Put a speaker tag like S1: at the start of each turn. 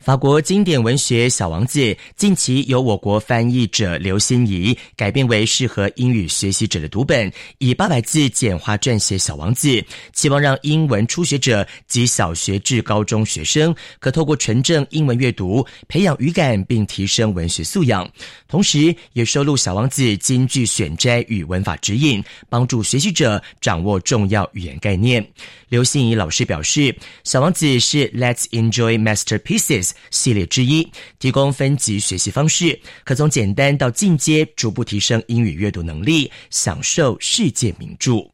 S1: 法国经典文学《小王子》近期由我国翻译者刘欣怡改编为适合英语学习者的读本，以800字简化撰写《小王子》，期望让英文初学者及小学至高中学生可透过纯正英文阅读培养语感并提升文学素养，同时也收录《小王子》金句选摘与文法指引，帮助学习者掌握重要语言概念。刘欣怡老师表示，《小王子》是 Let's Enjoy Masterpieces系列之一，提供分级学习方式，可从简单到进阶，逐步提升英语阅读能力，享受世界名著。